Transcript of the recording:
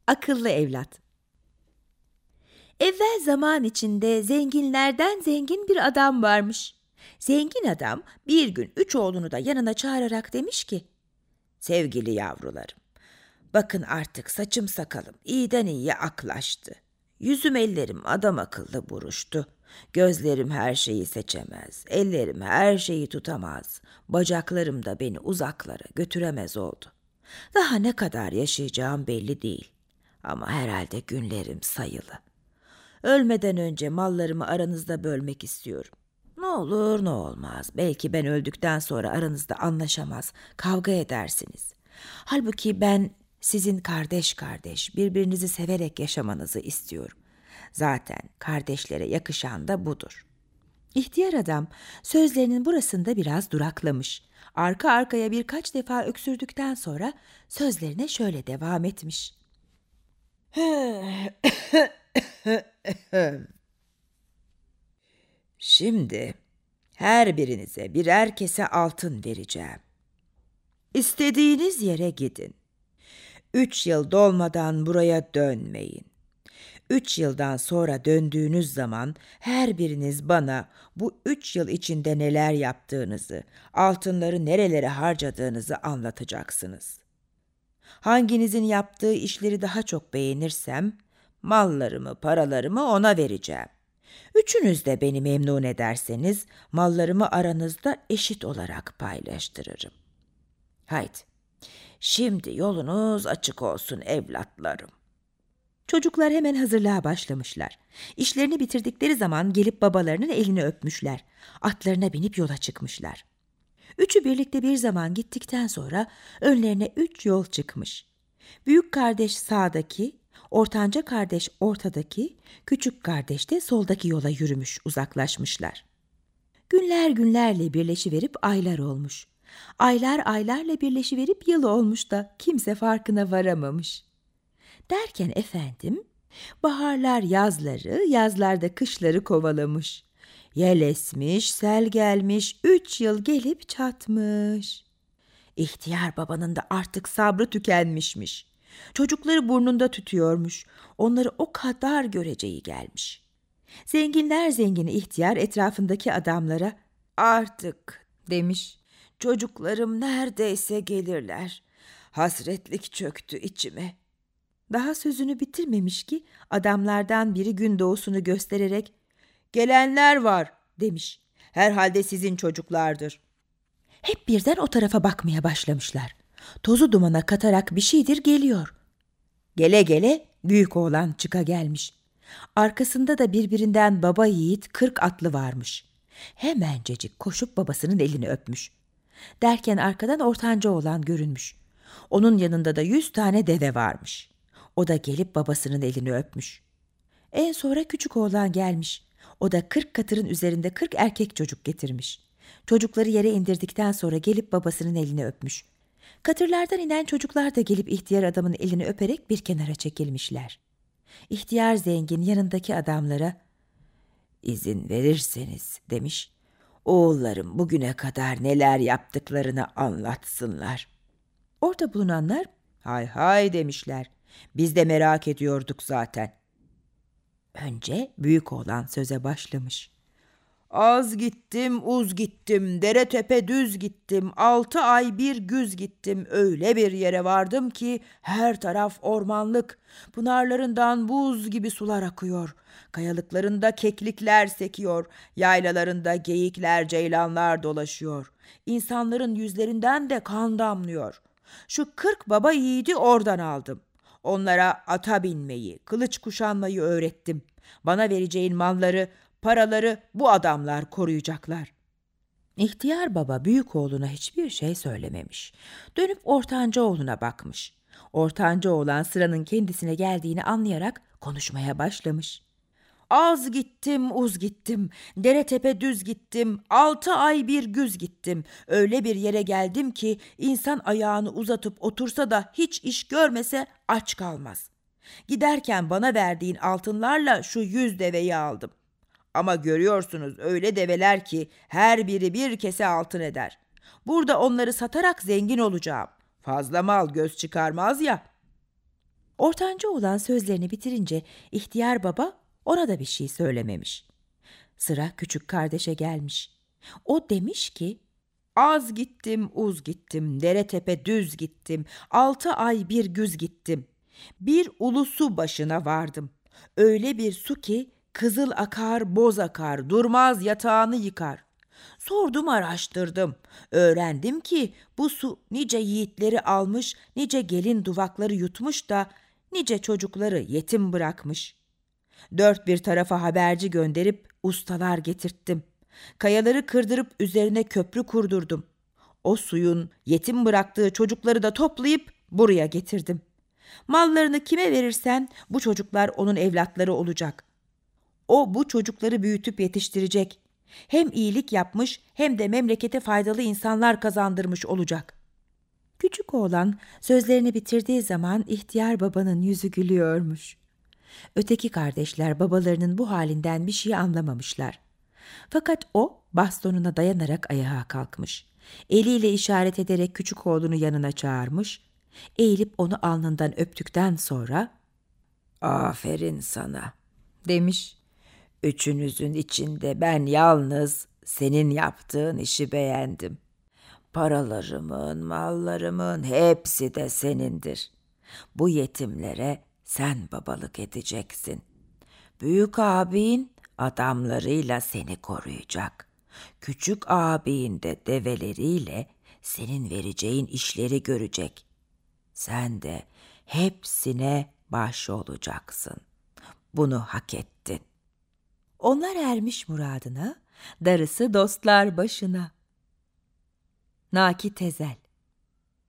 Akıllı evlat. Evvel zaman içinde zenginlerden zengin bir adam varmış. Zengin adam bir gün 3 oğlunu da yanına çağırarak demiş ki, "Sevgili yavrularım, bakın artık saçım sakalım iyiden iyiye aklaştı. Yüzüm ellerim adam akıllı buruştu. Gözlerim her şeyi seçemez, ellerim her şeyi tutamaz. Bacaklarım da beni uzaklara götüremez oldu. Daha ne kadar yaşayacağım belli değil. Ama herhalde günlerim sayılı. Ölmeden önce mallarımı aranızda bölmek istiyorum. Ne olur ne olmaz. Belki ben öldükten sonra aranızda anlaşamaz, kavga edersiniz. Halbuki ben sizin kardeş kardeş birbirinizi severek yaşamanızı istiyorum. Zaten kardeşlere yakışan da budur." İhtiyar adam sözlerinin burasında biraz duraklamış. Arka arkaya birkaç defa öksürdükten sonra sözlerine şöyle devam etmiş. "Şimdi her birinize birer kese altın vereceğim. İstediğiniz yere gidin. 3 yıl dolmadan buraya dönmeyin. 3 yıldan sonra döndüğünüz zaman her biriniz bana bu 3 yıl içinde neler yaptığınızı, altınları nerelere harcadığınızı anlatacaksınız. Hanginizin yaptığı işleri daha çok beğenirsem, mallarımı, paralarımı ona vereceğim. Üçünüz de beni memnun ederseniz, mallarımı aranızda eşit olarak paylaştırırım. Haydi, şimdi yolunuz açık olsun evlatlarım." Çocuklar hemen hazırlığa başlamışlar. İşlerini bitirdikleri zaman gelip babalarının elini öpmüşler. Atlarına binip yola çıkmışlar. Üçü birlikte bir zaman gittikten sonra önlerine 3 yol çıkmış. Büyük kardeş sağdaki, ortanca kardeş ortadaki, küçük kardeş de soldaki yola yürümüş, uzaklaşmışlar. Günler günlerle birleşiverip aylar olmuş. Aylar aylarla birleşiverip yıl olmuş da kimse farkına varamamış. Derken efendim, baharlar yazları, yazlar da kışları kovalamış. Yel esmiş, sel gelmiş, 3 yıl gelip çatmış. İhtiyar babanın da artık sabrı tükenmişmiş. Çocukları burnunda tütüyormuş. Onları o kadar göreceği gelmiş. Zenginler zengini ihtiyar etrafındaki adamlara, "Artık," demiş, "çocuklarım neredeyse gelirler. Hasretlik çöktü içime." Daha sözünü bitirmemiş ki adamlardan biri gün doğusunu göstererek, "Gelenler var," demiş. "Herhalde sizin çocuklardır." Hep birden o tarafa bakmaya başlamışlar. Tozu dumana katarak bir şeydir geliyor. Gele gele büyük oğlan çıka gelmiş. Arkasında da birbirinden baba yiğit 40 atlı varmış. Hemencecik koşup babasının elini öpmüş. Derken arkadan ortanca oğlan görünmüş. Onun yanında da 100 tane deve varmış. O da gelip babasının elini öpmüş. En sonra küçük oğlan gelmiş. O da 40 katırın üzerinde 40 erkek çocuk getirmiş. Çocukları yere indirdikten sonra gelip babasının elini öpmüş. Katırlardan inen çocuklar da gelip ihtiyar adamın elini öperek bir kenara çekilmişler. İhtiyar zengin yanındaki adamlara, "İzin verirseniz," demiş, "oğullarım bugüne kadar neler yaptıklarını anlatsınlar." Orada bulunanlar, "Hay hay," demişler. "Biz de merak ediyorduk zaten." Önce büyük oğlan söze başlamış. "Az gittim, uz gittim, dere tepe düz gittim, 6 ay bir güz gittim, öyle bir yere vardım ki her taraf ormanlık, pınarlarından buz gibi sular akıyor, kayalıklarında keklikler sekiyor, yaylalarında geyikler, ceylanlar dolaşıyor, insanların yüzlerinden de kan damlıyor. Şu 40 baba yiğidi oradan aldım. Onlara ata binmeyi, kılıç kuşanmayı öğrettim. Bana vereceğin malları, paraları bu adamlar koruyacaklar." İhtiyar baba büyük oğluna hiçbir şey söylememiş. Dönüp ortanca oğluna bakmış. Ortanca oğlan sıranın kendisine geldiğini anlayarak konuşmaya başlamış. "Az gittim, uz gittim, dere tepe düz gittim, 6 ay bir güz gittim. Öyle bir yere geldim ki insan ayağını uzatıp otursa da hiç iş görmese aç kalmaz. Giderken bana verdiğin altınlarla şu 100 deveyi aldım. Ama görüyorsunuz öyle develer ki her biri bir kese altın eder. Burada onları satarak zengin olacağım. Fazla mal göz çıkarmaz ya." Ortanca oğlan sözlerini bitirince ihtiyar baba ona da bir şey söylememiş. Sıra küçük kardeşe gelmiş. O demiş ki, az gittim, uz gittim, dere tepe düz gittim, 6 ay bir güz gittim. Bir ulu su başına vardım. Öyle bir su ki kızıl akar, boz akar, durmaz yatağını yıkar. Sordum, araştırdım. Öğrendim ki bu su nice yiğitleri almış, nice gelin duvakları yutmuş da nice çocukları yetim bırakmış. Dört bir tarafa haberci gönderip ustalar getirttim. Kayaları kırdırıp üzerine köprü kurdurdum. O suyun yetim bıraktığı çocukları da toplayıp buraya getirdim. Mallarını kime verirsen bu çocuklar onun evlatları olacak. O bu çocukları büyütüp yetiştirecek. Hem iyilik yapmış hem de memlekete faydalı insanlar kazandırmış olacak. Küçük oğlan sözlerini bitirdiği zaman ihtiyar babanın yüzü gülüyormuş. Öteki kardeşler babalarının bu halinden bir şey anlamamışlar. Fakat o bastonuna dayanarak ayağa kalkmış. Eliyle işaret ederek küçük oğlunu yanına çağırmış. Eğilip onu alnından öptükten sonra "Aferin sana," demiş. "Üçünüzün içinde ben yalnız senin yaptığın işi beğendim. Paralarımın, mallarımın hepsi de senindir. Bu yetimlere sen babalık edeceksin. Büyük abin adamlarıyla seni koruyacak. Küçük abin de develeriyle senin vereceğin işleri görecek. Sen de hepsine baş olacaksın. Bunu hak ettin." Onlar ermiş muradına, darısı dostlar başına. Naki Tezel.